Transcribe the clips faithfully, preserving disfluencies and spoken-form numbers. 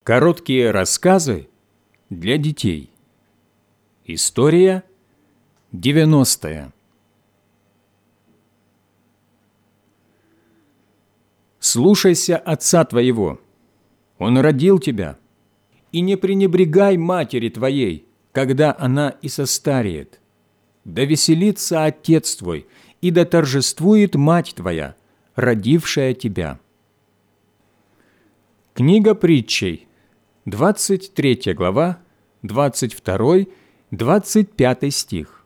Короткие рассказы для детей. История девяностая. Слушайся отца твоего, он родил тебя, и не пренебрегай матери твоей, когда она и состареет. Да веселится отец твой, и да торжествует мать твоя, родившая тебя. Книга притчей, двадцать третья глава, двадцать второй — двадцать пятый стих.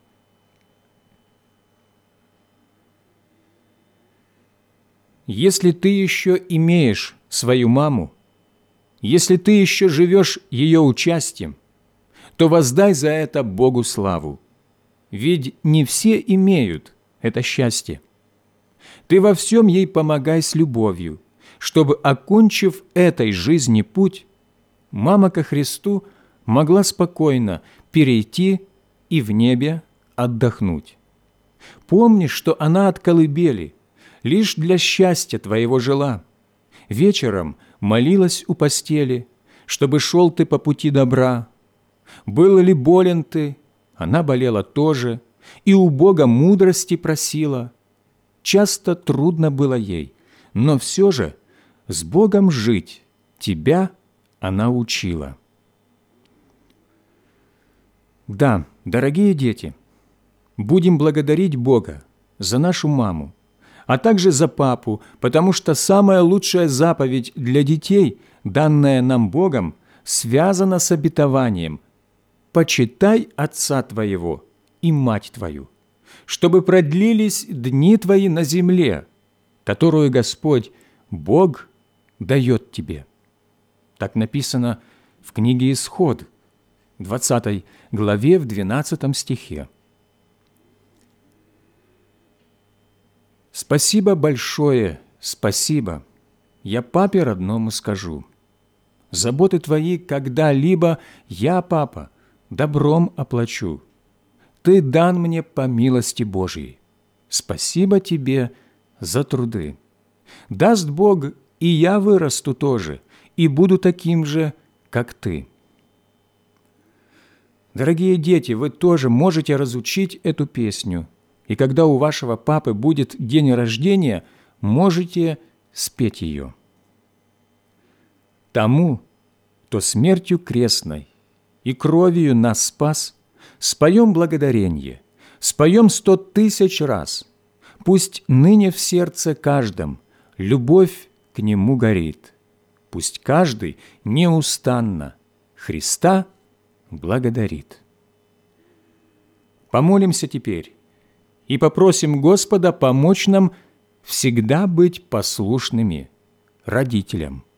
Если ты еще имеешь свою маму, если ты еще живешь ее участием, то воздай за это Богу славу, ведь не все имеют это счастье. Ты во всем ей помогай с любовью, чтобы, окончив этой жизни путь, мама ко Христу могла спокойно перейти и в небе отдохнуть. Помни, что она от колыбели лишь для счастья твоего жила. Вечером молилась у постели, чтобы шел ты по пути добра. Был ли болен ты, она болела тоже, и у Бога мудрости просила. Часто трудно было ей, но все же с Богом жить тебя она учила. Да, дорогие дети, будем благодарить Бога за нашу маму, а также за папу, потому что самая лучшая заповедь для детей, данная нам Богом, связана с обетованием: «Почитай отца твоего и мать твою, чтобы продлились дни твои на земле, которую Господь, Бог, дает тебе». Так написано в книге Исход, двадцатой главе, в двенадцатом стихе. Спасибо большое, спасибо, я папе родному скажу. Заботы твои когда-либо я, папа, добром оплачу. Ты дан мне по милости Божьей. Спасибо тебе за труды. Даст Бог, и я вырасту тоже, и буду таким же, как ты. Дорогие дети, вы тоже можете разучить эту песню, и когда у вашего папы будет день рождения, можете спеть ее. Тому, кто смертью крестной и кровью нас спас, споем благодаренье, споем сто тысяч раз. Пусть ныне в сердце каждом любовь к Нему горит. Пусть каждый неустанно Христа благодарит. Помолимся теперь и попросим Господа помочь нам всегда быть послушными родителям.